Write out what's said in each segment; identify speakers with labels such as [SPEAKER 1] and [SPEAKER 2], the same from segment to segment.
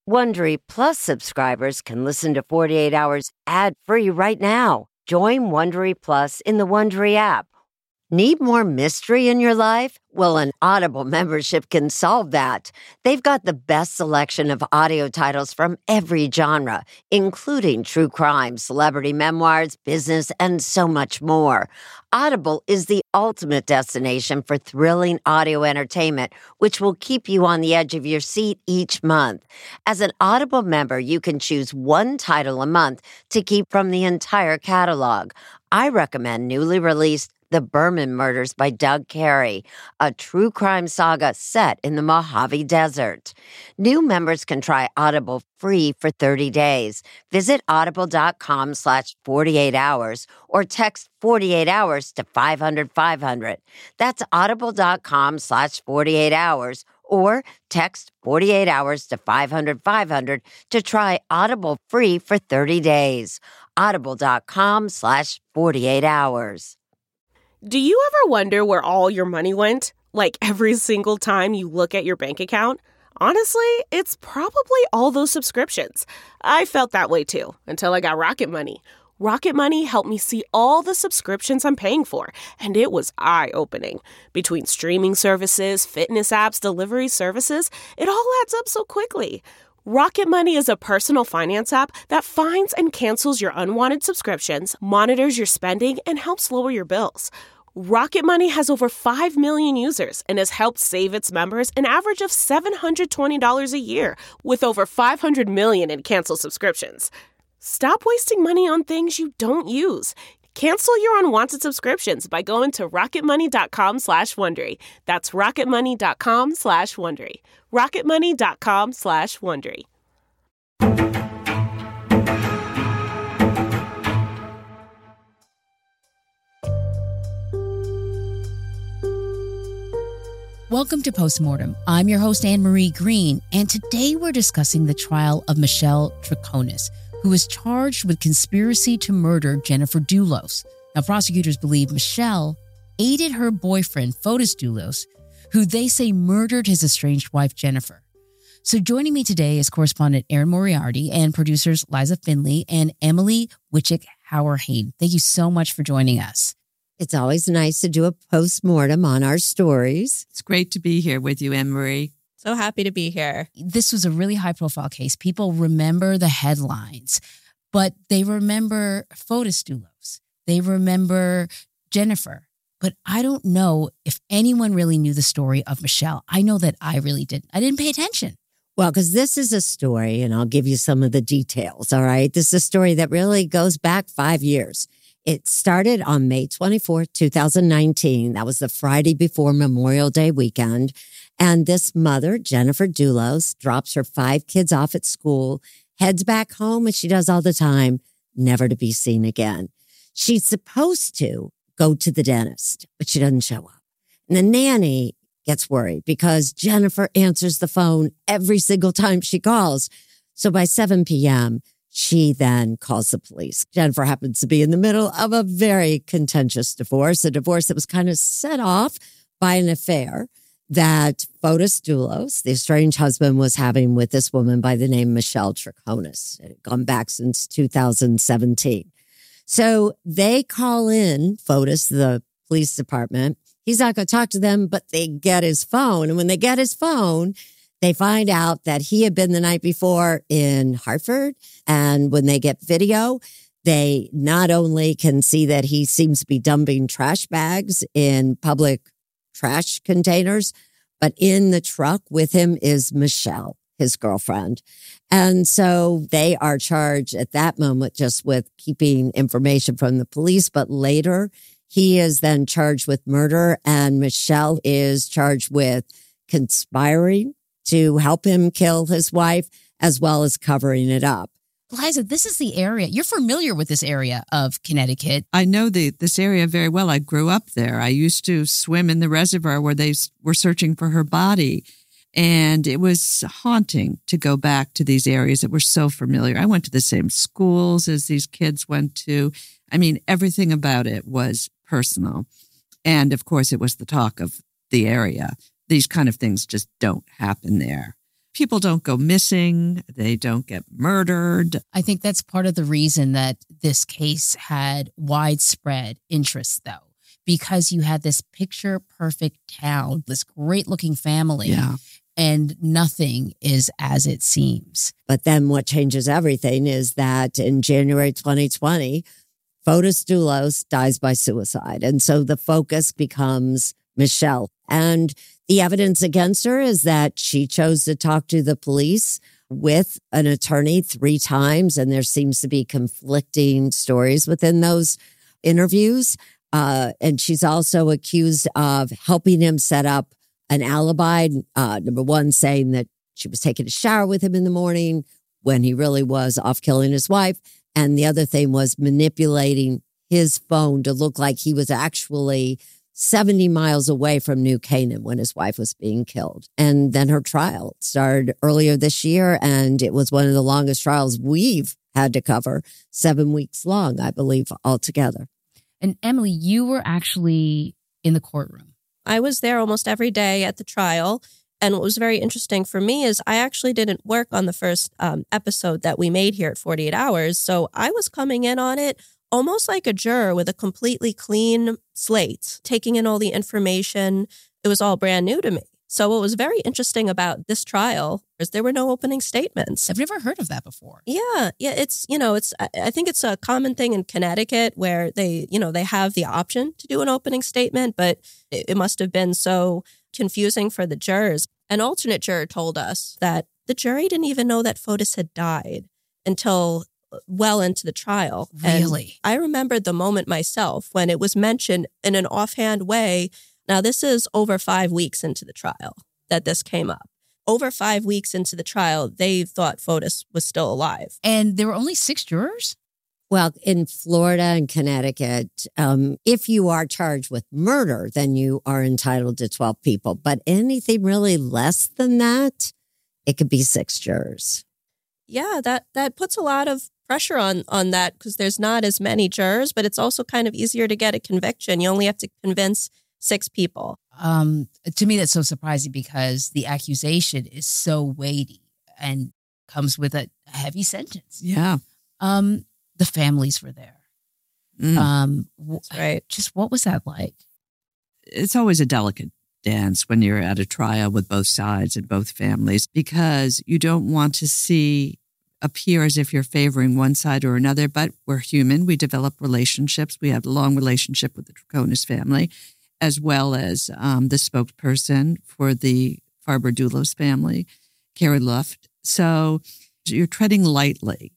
[SPEAKER 1] Wondery Plus subscribers can listen to 48 Hours ad-free right now. Join Wondery Plus in the Wondery app. Need more mystery in your life? Well, an Audible membership can solve that. They've got the best selection of audio titles from every genre, including true crime, celebrity memoirs, business, and so much more. Audible is the ultimate destination for thrilling audio entertainment, which will keep you on the edge of your seat each month. As an Audible member, you can choose one title a month to keep from the entire catalog. I recommend newly released The Berman Murders by Doug Carey, a true crime saga set in the Mojave Desert. New members can try Audible free for 30 days. Visit audible.com/48hours or text 48 hours to 500-500. That's audible.com/48hours or text 48 hours to 500-500 to try Audible free for 30 days. Audible.com/48hours.
[SPEAKER 2] Do you ever wonder where all your money went? Like every single time you look at your bank account? Honestly, it's probably all those subscriptions. I felt that way too, until I got Rocket Money. Rocket Money helped me see all the subscriptions I'm paying for, and it was eye-opening. Between streaming services, fitness apps, delivery services, it all adds up so quickly. Rocket Money is a personal finance app that finds and cancels your unwanted subscriptions, monitors your spending, and helps lower your bills. Rocket Money has over 5 million users and has helped save its members an average of $720 a year, with over 500 million in canceled subscriptions. Stop wasting money on things you don't use. Cancel your unwanted subscriptions by going to rocketmoney.com/Wondery. That's rocketmoney.com/Wondery. rocketmoney.com/Wondery.
[SPEAKER 3] Welcome to Postmortem. I'm your host, Anne-Marie Green, and today we're discussing the trial of Michelle Troconis, who is charged with conspiracy to murder Jennifer Dulos. Now, prosecutors believe Michelle aided her boyfriend, Fotis Dulos, who they say murdered his estranged wife, Jennifer. So joining me today is correspondent Erin Moriarty and producers Liza Finley and Emily Witchick-Hauerheim. Thank you so much for joining us.
[SPEAKER 1] It's always nice to do a postmortem on our stories.
[SPEAKER 4] It's great to be here with you, Anne-Marie.
[SPEAKER 5] So happy to be here.
[SPEAKER 3] This was a really high-profile case. People remember the headlines, but they remember Fotis Dulos. They remember Jennifer. But I don't know if anyone really knew the story of Michelle. I know that I really didn't. I didn't pay attention.
[SPEAKER 1] Well, because this is a story, and I'll give you some of the details, all right? This is a story that really goes back 5 years. It started on May 24th, 2019. That was the Friday before Memorial Day weekend. And this mother, Jennifer Dulos, drops her 5 kids off at school, heads back home, as she does all the time, never to be seen again. She's supposed to go to the dentist, but she doesn't show up. And the nanny gets worried because Jennifer answers the phone every single time she calls. So by 7 p.m., she then calls the police. Jennifer happens to be in the middle of a very contentious divorce, a divorce that was kind of set off by an affair that Fotis Dulos, the estranged husband, was having with this woman by the name Michelle Troconis. It had gone back since 2017. So they call in Fotis, the police department. He's not going to talk to them, but they get his phone. And when they get his phone, they find out that he had been the night before in Hartford. And when they get video, they not only can see that he seems to be dumping trash bags in public trash containers, but in the truck with him is Michelle, his girlfriend. And so they are charged at that moment just with keeping information from the police. But later, he is then charged with murder, and Michelle is charged with conspiring to help him kill his wife, as well as covering it up.
[SPEAKER 3] Liza, this is the area. You're familiar with this area of Connecticut.
[SPEAKER 4] I know this area very well. I grew up there. I used to swim in the reservoir where they were searching for her body. And it was haunting to go back to these areas that were so familiar. I went to the same schools as these kids went to. I mean, everything about it was personal. And of course, it was the talk of the area. These kind of things just don't happen there. people don't go missing. They don't get murdered.
[SPEAKER 3] I think that's part of the reason that this case had widespread interest, though, because you had this picture-perfect town, this great-looking family,
[SPEAKER 4] Yeah.
[SPEAKER 3] and nothing is as it seems.
[SPEAKER 1] But then what changes everything is that in January 2020, Fotis Dulos dies by suicide. And so the focus becomes Michelle. And the evidence against her is that she chose to talk to the police with an attorney 3 times. And there seems to be conflicting stories within those interviews. And she's also accused of helping him set up an alibi. Number one, saying that she was taking a shower with him in the morning when he really was off killing his wife. And the other thing was manipulating his phone to look like he was actually 70 miles away from New Canaan when his wife was being killed. And then her trial started earlier this year, and it was one of the longest trials we've had to cover, 7 weeks long, I believe, altogether.
[SPEAKER 3] And Emily, you were actually in the courtroom.
[SPEAKER 5] I was there almost every day at the trial. And what was very interesting for me is I actually didn't work on the first episode that we made here at 48 Hours. So I was coming in on it almost like a juror with a completely clean slate, taking in all the information. It was all brand new to me. So what was very interesting about this trial is there were no opening statements.
[SPEAKER 3] I've never heard of that before.
[SPEAKER 5] Yeah. It's, I think it's a common thing in Connecticut where they have the option to do an opening statement, but it must have been so confusing for the jurors. An alternate juror told us that the jury didn't even know that Fotis had died until well into the trial.
[SPEAKER 3] Really?
[SPEAKER 5] And I remembered the moment myself when it was mentioned in an offhand way. Now, this is over 5 weeks into the trial that this came up. Over 5 weeks into the trial, they thought Fotis was still alive.
[SPEAKER 3] And there were only 6 jurors?
[SPEAKER 1] Well, in Florida and Connecticut, if you are charged with murder, then you are entitled to 12 people. But anything really less than that, it could be 6 jurors.
[SPEAKER 5] Yeah, that puts a lot of pressure on that because there's not as many jurors, but it's also kind of easier to get a conviction. You only have to convince 6 people.
[SPEAKER 3] To me, that's so surprising because the accusation is so weighty and comes with a heavy sentence.
[SPEAKER 4] Yeah.
[SPEAKER 3] The families were there.
[SPEAKER 5] That's right.
[SPEAKER 3] Just what was that like?
[SPEAKER 4] It's always a delicate dance when you're at a trial with both sides and both families because you don't want to appear as if you're favoring one side or another, but we're human. We develop relationships. We have a long relationship with the Troconis family, as well as the spokesperson for the Farber-Dulos family, Carrie Luft. So you're treading lightly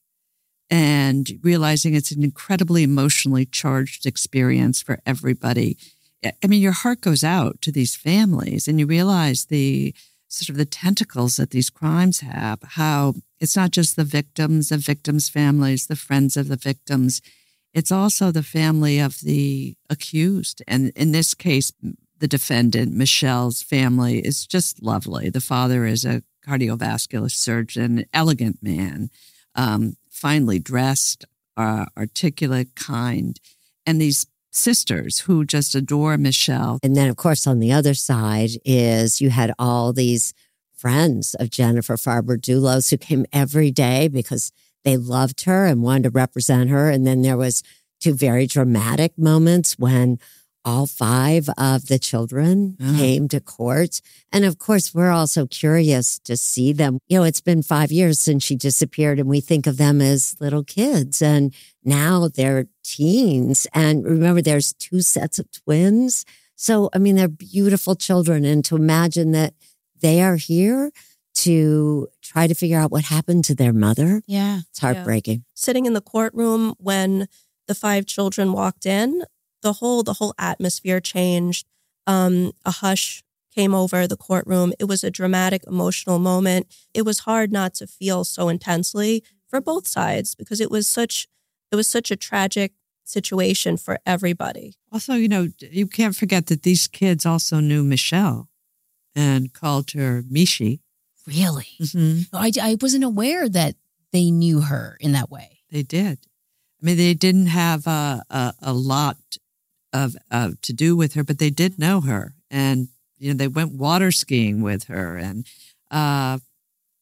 [SPEAKER 4] and realizing it's an incredibly emotionally charged experience for everybody. I mean, your heart goes out to these families and you realize the sort of the tentacles that these crimes have, how it's not just the victims families, the friends of the victims. It's also the family of the accused. And in this case, the defendant, Michelle's family, is just lovely. The father is a cardiovascular surgeon, elegant man, finely dressed, articulate, kind. And these sisters who just adore Michelle.
[SPEAKER 1] And then, of course, on the other side is you had all these friends of Jennifer Farber-Dulos who came every day because they loved her and wanted to represent her. And then there was 2 very dramatic moments when all 5 of the children came to court. And of course, we're also curious to see them. You know, it's been 5 years since she disappeared and we think of them as little kids. And now they're teens. And remember, there's 2 sets of twins. So, I mean, they're beautiful children. And to imagine that they are here to try to figure out what happened to their mother.
[SPEAKER 3] Yeah.
[SPEAKER 1] It's heartbreaking.
[SPEAKER 5] Yeah. Sitting in the courtroom when the 5 children walked in, the whole atmosphere changed. A hush came over the courtroom. It was a dramatic, emotional moment. It was hard not to feel so intensely for both sides because it was such a tragic situation for everybody.
[SPEAKER 4] Also, you can't forget that these kids also knew Michelle and called her Mishi.
[SPEAKER 3] Really?
[SPEAKER 4] Mm-hmm.
[SPEAKER 3] I wasn't aware that they knew her in that way.
[SPEAKER 4] They did. I mean, they didn't have a lot of to do with her, but they did know her. And, they went water skiing with her. And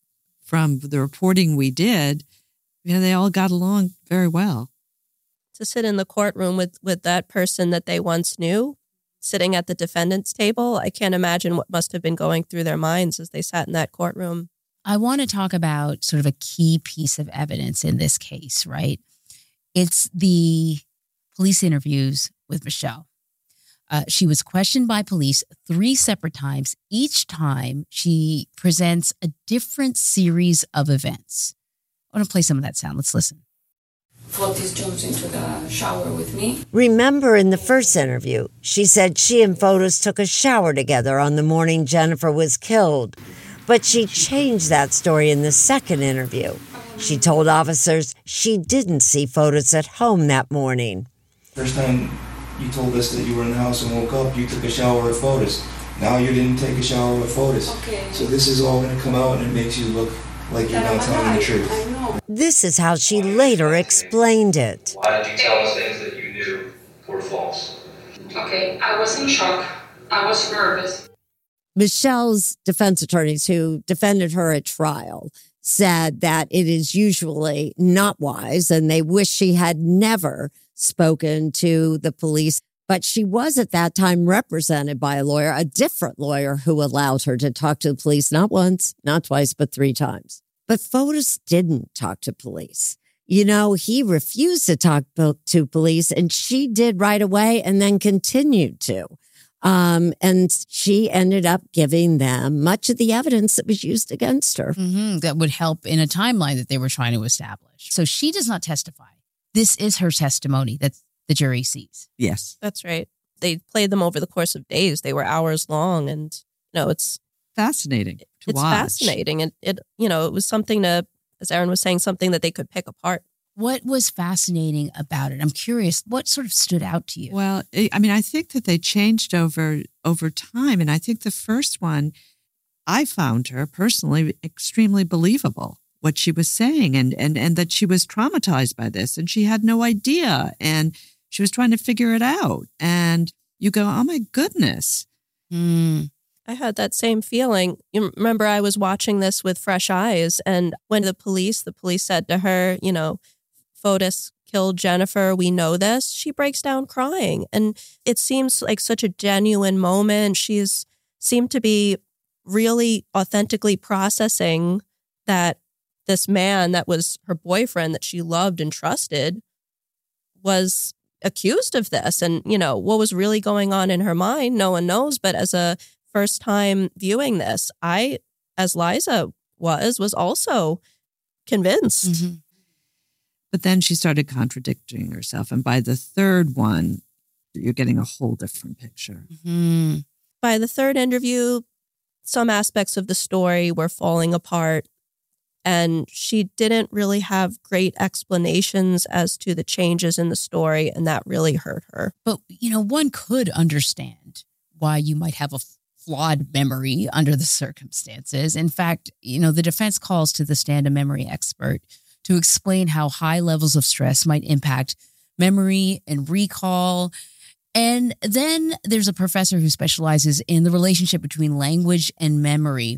[SPEAKER 4] from the reporting we did, they all got along very well.
[SPEAKER 5] To sit in the courtroom with that person that they once knew, sitting at the defendant's table, I can't imagine what must have been going through their minds as they sat in that courtroom.
[SPEAKER 3] I want to talk about sort of a key piece of evidence in this case, right? It's the police interviews with Michelle. She was questioned by police 3 separate times. Each time she presents a different series of events. I want to play some of that sound. Let's listen.
[SPEAKER 6] Fotis jumps into the shower with me.
[SPEAKER 1] Remember in the first interview, she said she and Fotis took a shower together on the morning Jennifer was killed. But she changed that story in the second interview. She told officers she didn't see Fotis at home that morning.
[SPEAKER 7] First time you told us that you were in the house and woke up, you took a shower with Fotis. Now you didn't take a shower with Fotis.
[SPEAKER 6] Okay.
[SPEAKER 7] So this is all going to come out and it makes you look like you're not telling the truth.
[SPEAKER 6] I know.
[SPEAKER 1] This is how she later explained it.
[SPEAKER 8] Why did you tell us things that you knew were false?
[SPEAKER 6] Okay, I was in shock. I was nervous.
[SPEAKER 1] Michelle's defense attorneys who defended her at trial said that it is usually not wise and they wish she had never spoken to the police. But she was at that time represented by a lawyer, a different lawyer who allowed her to talk to the police not once, not twice, but 3 times. But Fotis didn't talk to police. He refused to talk to police and she did right away and then continued to. And she ended up giving them much of the evidence that was used against her.
[SPEAKER 3] Mm-hmm. That would help in a timeline that they were trying to establish. So she does not testify. This is her testimony that the jury sees.
[SPEAKER 4] Yes.
[SPEAKER 5] That's right. They played them over the course of days. They were hours long, and it's
[SPEAKER 4] fascinating to
[SPEAKER 5] it's
[SPEAKER 4] watch.
[SPEAKER 5] Fascinating, and it was something to, as Erin was saying, something that they could pick apart.
[SPEAKER 3] What was fascinating about it? I'm curious. What sort of stood out to you?
[SPEAKER 4] Well, I think that they changed over time, and I think the first one, I found her personally extremely believable. What she was saying and that she was traumatized by this and she had no idea and she was trying to figure it out. And you go, oh my goodness.
[SPEAKER 5] I had that same feeling. You remember I was watching this with fresh eyes and when the police said to her, Fotis killed Jennifer, we know this. She breaks down crying and it seems like such a genuine moment. She's seemed to be really authentically processing that this man that was her boyfriend that she loved and trusted was accused of this. And, what was really going on in her mind, no one knows. But as a first time viewing this, I, as Liza was also convinced.
[SPEAKER 3] Mm-hmm.
[SPEAKER 4] But then she started contradicting herself. And by the third one, you're getting a whole different picture.
[SPEAKER 3] Mm-hmm.
[SPEAKER 5] By the third interview, some aspects of the story were falling apart. And she didn't really have great explanations as to the changes in the story, and that really hurt her.
[SPEAKER 3] But, one could understand why you might have a flawed memory under the circumstances. In fact, the defense calls to the stand a memory expert to explain how high levels of stress might impact memory and recall. And then there's a professor who specializes in the relationship between language and memory.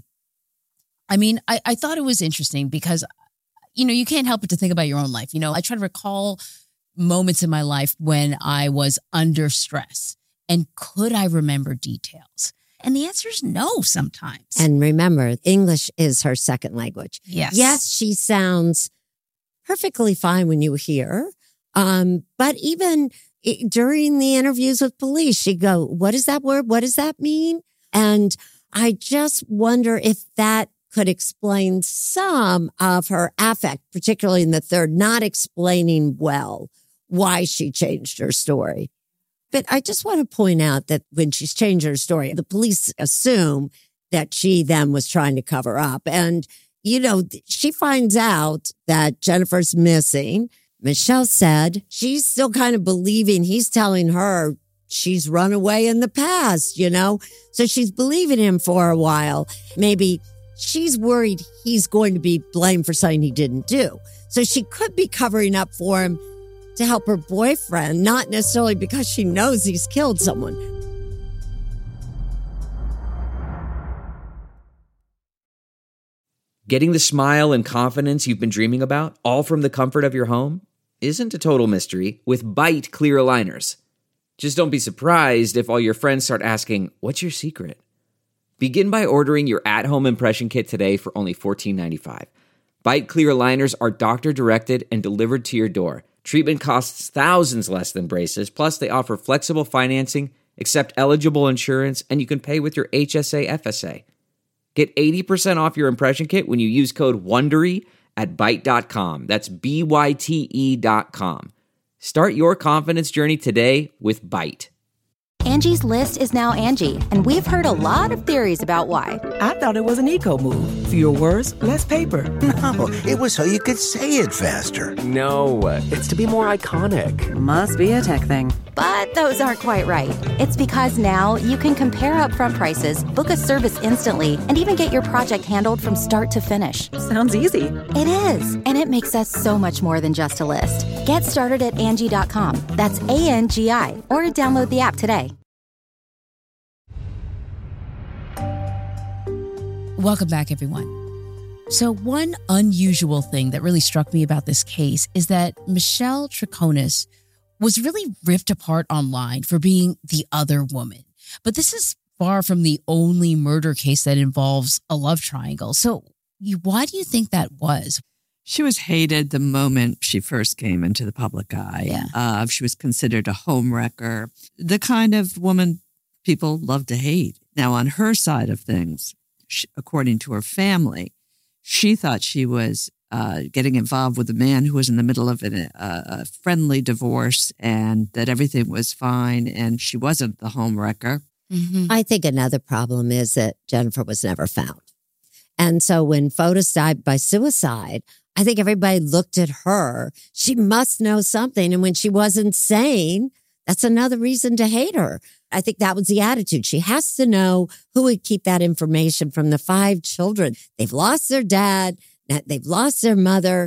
[SPEAKER 3] I thought it was interesting because, you can't help but to think about your own life. I try to recall moments in my life when I was under stress. And could I remember details? And the answer is no sometimes.
[SPEAKER 1] And remember, English is her second language.
[SPEAKER 3] Yes.
[SPEAKER 1] Yes, she sounds perfectly fine when you hear. But even during the interviews with police, she'd go, what is that word? What does that mean? And I just wonder if that could explain some of her affect, particularly in the third, not explaining well why she changed her story. But I just want to point out that when she's changed her story, the police assume that she then was trying to cover up. And, she finds out that Jennifer's missing. Michelle said she's still kind of believing he's telling her she's run away in the past, So she's believing him for a while. Maybe she's worried he's going to be blamed for something he didn't do. So she could be covering up for him to help her boyfriend, not necessarily because she knows he's killed someone.
[SPEAKER 9] Getting the smile and confidence you've been dreaming about, all from the comfort of your home, isn't a total mystery with Byte clear aligners. Just don't be surprised if all your friends start asking, "What's your secret?" Begin by ordering your at-home impression kit today for only $14.95. Byte clear aligners are doctor-directed and delivered to your door. Treatment costs thousands less than braces, plus they offer flexible financing, accept eligible insurance, and you can pay with your HSA FSA. Get 80% off your impression kit when you use code WONDERY at Byte.com. That's BYTE.com. Start your confidence journey today with Byte.
[SPEAKER 10] Angie's List is now Angie, and we've heard a lot of theories about why.
[SPEAKER 11] I thought it was an eco move. Fewer words, less paper.
[SPEAKER 12] No, it was so you could say it faster.
[SPEAKER 13] No, it's to be more iconic.
[SPEAKER 14] Must be a tech thing.
[SPEAKER 10] But those aren't quite right. It's because now you can compare upfront prices, book a service instantly, and even get your project handled from start to finish.
[SPEAKER 14] Sounds easy.
[SPEAKER 10] It is, and it makes us so much more than just a list. Get started at Angie.com. That's ANGI, or download the app today.
[SPEAKER 3] Welcome back, everyone. So one unusual thing that really struck me about this case is that Michelle Troconis was really ripped apart online for being the other woman. But this is far from the only murder case that involves a love triangle. So why do you think that was?
[SPEAKER 4] She was hated the moment she first came into the public eye.
[SPEAKER 3] Yeah.
[SPEAKER 4] She was considered a homewrecker, the kind of woman people love to hate. Now, on her side of things, according to her family, she thought she was getting involved with a man who was in the middle of a friendly divorce and that everything was fine and she wasn't the homewrecker.
[SPEAKER 1] Mm-hmm. I think another problem is that Jennifer was never found. And so when Fotis died by suicide, I think everybody looked at her. She must know something. And when she wasn't saying, that's another reason to hate her. I think that was the attitude. She has to know who would keep that information from the 5 children. They've lost their dad. They've lost their mother.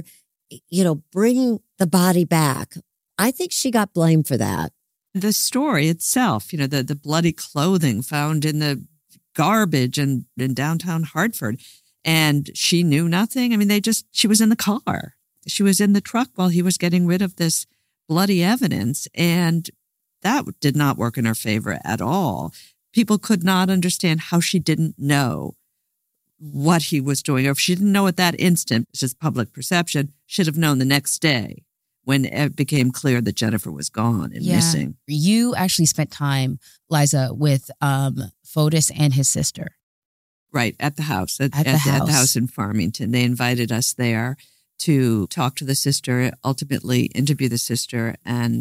[SPEAKER 1] Bring the body back. I think she got blamed for that.
[SPEAKER 4] The story itself, the bloody clothing found in the garbage in downtown Hartford. And she knew nothing. I mean, she was in the car. She was in the truck while he was getting rid of this bloody evidence. And that did not work in her favor at all. People could not understand how she didn't know what he was doing. Or if she didn't know at that instant, it's just public perception, should have known the next day when it became clear that Jennifer was gone and missing.
[SPEAKER 3] You actually spent time, Liza, with Fotis and his sister.
[SPEAKER 4] Right, at the house, at the house in Farmington. They invited us there to talk to the sister, ultimately interview the sister, and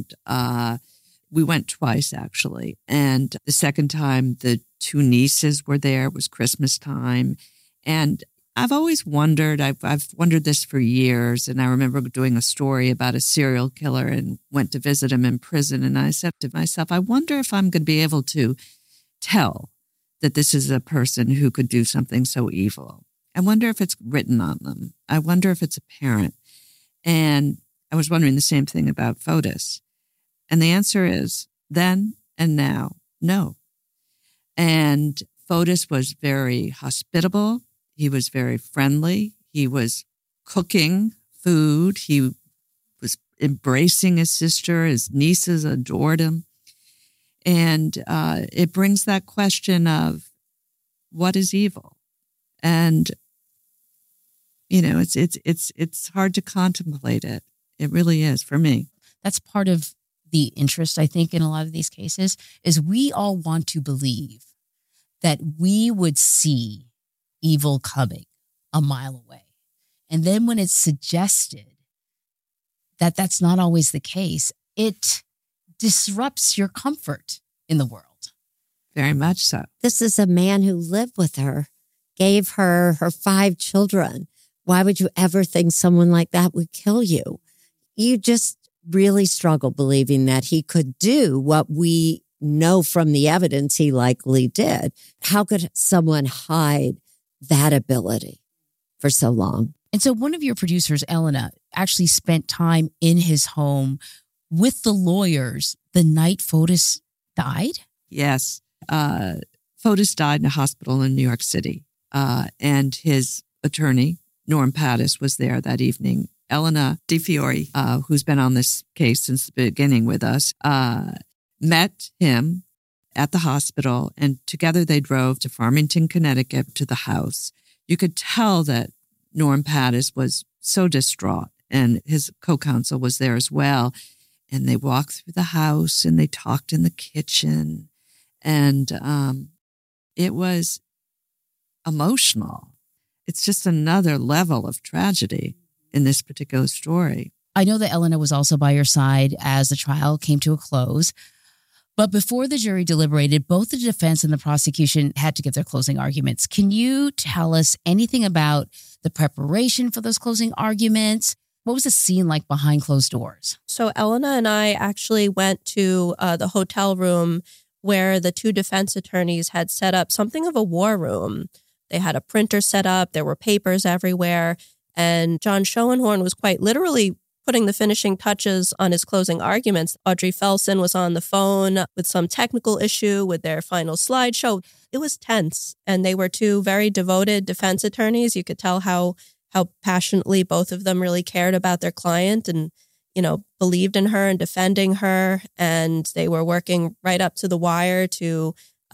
[SPEAKER 4] we went twice, actually. And the second time, the 2 nieces were there. It was Christmas time. And I've always wondered, I've wondered this for years. And I remember doing a story about a serial killer and went to visit him in prison. And I said to myself, I wonder if I'm going to be able to tell that this is a person who could do something so evil. I wonder if it's written on them. I wonder if it's apparent. And I was wondering the same thing about Fotis. And the answer is then and now, no. And Fotis was very hospitable. He was very friendly. He was cooking food. He was embracing his sister. His nieces adored him. And it brings that question of what is evil? And, it's hard to contemplate it. It really is for me.
[SPEAKER 3] That's part of the interest, I think, in a lot of these cases, is we all want to believe that we would see evil coming a mile away. And then when it's suggested that that's not always the case, it disrupts your comfort in the world.
[SPEAKER 4] Very much so.
[SPEAKER 1] This is a man who lived with her, gave her 5 children. Why would you ever think someone like that would kill you? You just really struggle believing that he could do what we know from the evidence he likely did. How could someone hide that ability for so long?
[SPEAKER 3] And so one of your producers, Elena, actually spent time in his home with the lawyers the night Fotis died?
[SPEAKER 4] Yes. Fotis died in a hospital in New York City. And his attorney Norm Pattis was there that evening. Elena DiFiore, who's been on this case since the beginning with us, met him at the hospital, and together they drove to Farmington, Connecticut, to the house. You could tell that Norm Pattis was so distraught, and his co-counsel was there as well. And they walked through the house, and they talked in the kitchen, and it was emotional. It's just another level of tragedy in this particular story.
[SPEAKER 3] I know that Elena was also by your side as the trial came to a close. But before the jury deliberated, both the defense and the prosecution had to give their closing arguments. Can you tell us anything about the preparation for those closing arguments? What was the scene like behind closed doors?
[SPEAKER 5] So Elena and I actually went to the hotel room where the two defense attorneys had set up something of a war room. They had a printer set up. There were papers everywhere. And John Schoenhorn was quite literally putting the finishing touches on his closing arguments. Audrey Felsen was on the phone with some technical issue with their final slideshow. It was tense. And they were two very devoted defense attorneys. You could tell how passionately both of them really cared about their client and, believed in her and defending her. And they were working right up to the wire to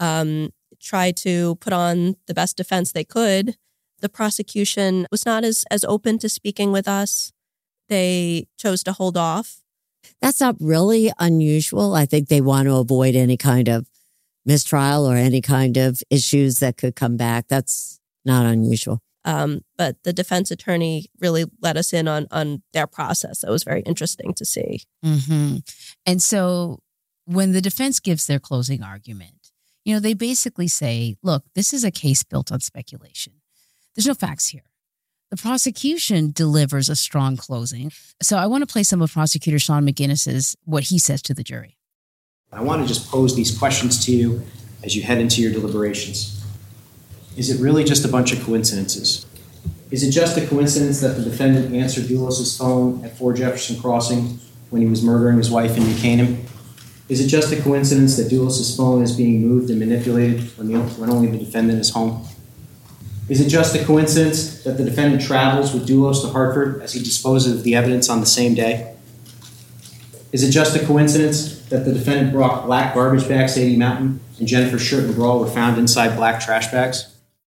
[SPEAKER 5] try to put on the best defense they could. The prosecution was not as open to speaking with us. They chose to hold off.
[SPEAKER 1] That's not really unusual. I think they want to avoid any kind of mistrial or any kind of issues that could come back. That's not unusual.
[SPEAKER 5] But the defense attorney really let us in on their process. That was very interesting to see.
[SPEAKER 3] Mm-hmm. And so when the defense gives their closing argument, they basically say, look, this is a case built on speculation. There's no facts here. The prosecution delivers a strong closing. So I want to play some of Prosecutor Sean McGinnis's, what he says to the jury.
[SPEAKER 14] I want to just pose these questions to you as you head into your deliberations. Is it really just a bunch of coincidences? Is it just a coincidence that the defendant answered Doulos' phone at 4 Jefferson Crossing when he was murdering his wife in New Canaan? Is it just a coincidence that Doulos' phone is being moved and manipulated when only the defendant is home? Is it just a coincidence that the defendant travels with Doulos to Hartford as he disposes of the evidence on the same day? Is it just a coincidence that the defendant brought black garbage bags to 80 Mountain and Jennifer's shirt and bra were found inside black trash bags?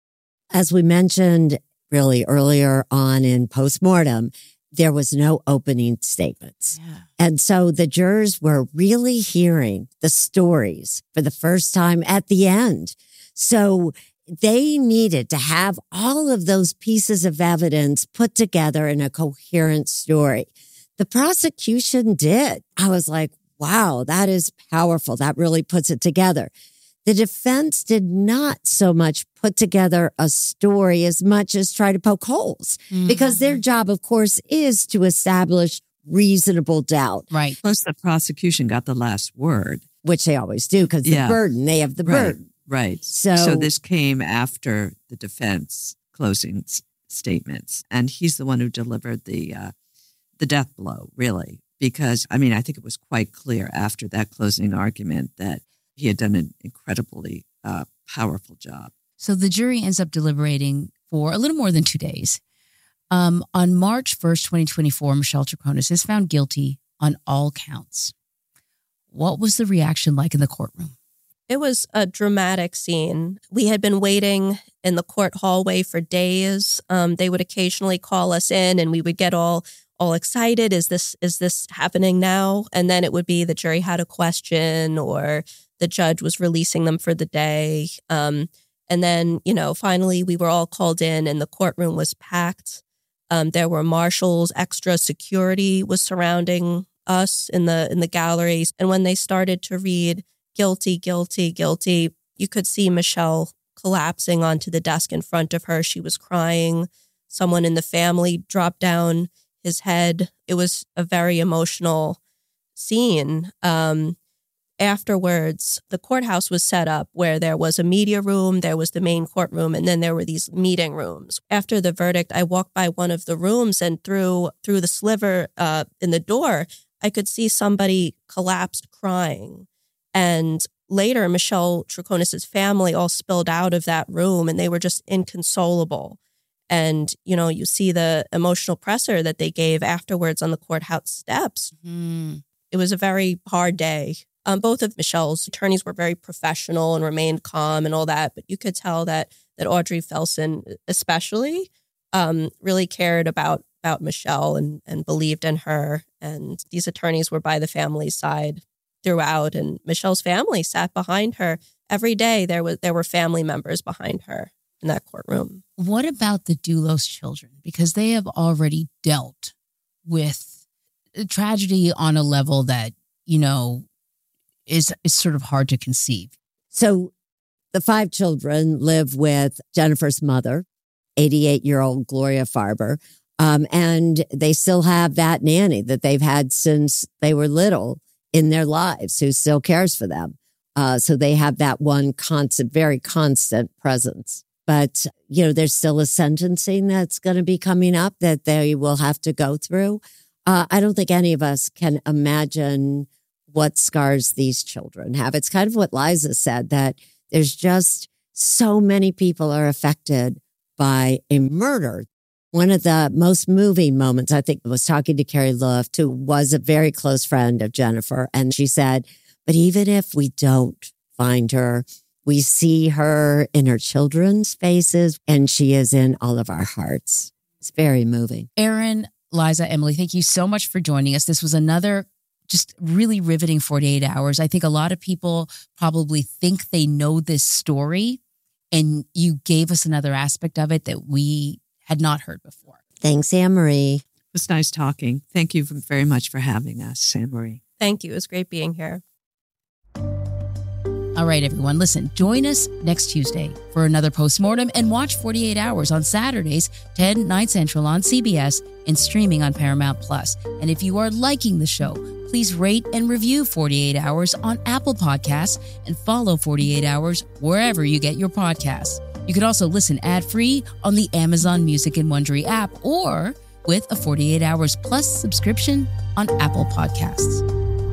[SPEAKER 1] As we mentioned really earlier on in postmortem, there was no opening statements. Yeah. And so the jurors were really hearing the stories for the first time at the end. So they needed to have all of those pieces of evidence put together in a coherent story. The prosecution did. I was like, wow, that is powerful. That really puts it together. The defense did not so much put together a story as much as try to poke holes, because their job, of course, is to establish reasonable doubt.
[SPEAKER 3] Right.
[SPEAKER 4] Plus, the prosecution got the last word.
[SPEAKER 1] Which they always do, because the burden, they have the burden.
[SPEAKER 4] Right. So this came after the defense closing statements. And he's the one who delivered the death blow, really. Because, I think it was quite clear after that closing argument that he had done an incredibly powerful job.
[SPEAKER 3] So the jury ends up deliberating for a little more than 2 days. On March 1st, 2024, Michelle Troconis is found guilty on all counts. What was the reaction like in the courtroom?
[SPEAKER 5] It was a dramatic scene. We had been waiting in the court hallway for days. They would occasionally call us in and we would get all excited. Is this happening now? And then it would be the jury had a question or the judge was releasing them for the day. And then, finally we were all called in and the courtroom was packed. There were marshals, extra security was surrounding us in the galleries. And when they started to read guilty, guilty, guilty, you could see Michelle collapsing onto the desk in front of her. She was crying. Someone in the family dropped down his head. It was a very emotional scene. Afterwards, the courthouse was set up where there was a media room, there was the main courtroom, and then there were these meeting rooms. After the verdict, I walked by one of the rooms and through the sliver in the door, I could see somebody collapsed crying. And later, Michelle Troconis' family all spilled out of that room and they were just inconsolable. And, you see the emotional pressure that they gave afterwards on the courthouse steps. It was a very hard day. Both of Michelle's attorneys were very professional and remained calm and all that. But you could tell that Audrey Felson especially really cared about Michelle and believed in her. And these attorneys were by the family's side throughout. And Michelle's family sat behind her. Every day there were family members behind her in that courtroom.
[SPEAKER 3] What about the Dulos children? Because they have already dealt with tragedy on a level that, is sort of hard to conceive.
[SPEAKER 1] So the 5 children live with Jennifer's mother, 88-year-old Gloria Farber. And they still have that nanny that they've had since they were little in their lives, who still cares for them. So they have that one very constant presence. But, there's still a sentencing that's going to be coming up that they will have to go through. I don't think any of us can imagine what scars these children have. It's kind of what Liza said, that there's just so many people are affected by a murder. One of the most moving moments, I think, was talking to Carrie Luft, who was a very close friend of Jennifer. And she said, but even if we don't find her, we see her in her children's faces, and she is in all of our hearts. It's very moving.
[SPEAKER 3] Erin, Liza, Emily, thank you so much for joining us. This was another just really riveting 48 hours. I think a lot of people probably think they know this story, and you gave us another aspect of it that we had not heard before.
[SPEAKER 1] Thanks, Anne-Marie.
[SPEAKER 4] It was nice talking. Thank you very much for having us, Anne-Marie.
[SPEAKER 5] Thank you. It was great being here.
[SPEAKER 3] All right, everyone, listen, join us next Tuesday for another postmortem and watch 48 Hours on Saturdays, 10, 9 Central on CBS and streaming on Paramount+. And if you are liking the show, please rate and review 48 Hours on Apple Podcasts and follow 48 Hours wherever you get your podcasts. You can also listen ad-free on the Amazon Music and Wondery app or with a 48 Hours Plus subscription on Apple Podcasts.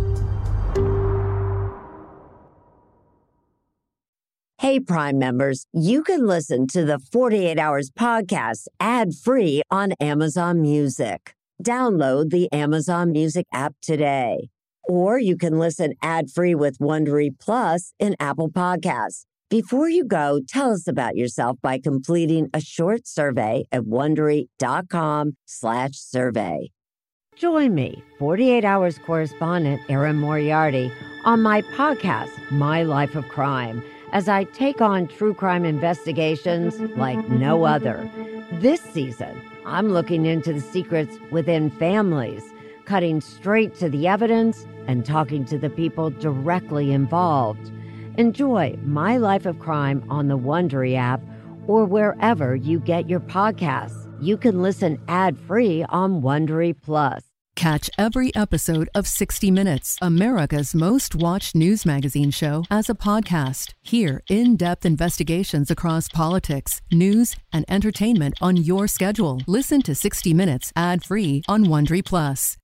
[SPEAKER 1] Hey, Prime members, you can listen to the 48 Hours podcast ad-free on Amazon Music. Download the Amazon Music app today. Or you can listen ad-free with Wondery Plus in Apple Podcasts. Before you go, tell us about yourself by completing a short survey at Wondery.com/survey. Join me, 48 Hours correspondent Erin Moriarty, on my podcast, My Life of Crime, as I take on true crime investigations like no other. This season, I'm looking into the secrets within families, cutting straight to the evidence and talking to the people directly involved. Enjoy My Life of Crime on the Wondery app or wherever you get your podcasts. You can listen ad-free on Wondery Plus.
[SPEAKER 15] Catch every episode of 60 Minutes, America's most watched news magazine show, as a podcast. Hear in-depth investigations across politics, news, and entertainment on your schedule. Listen to 60 Minutes ad-free on Wondery Plus.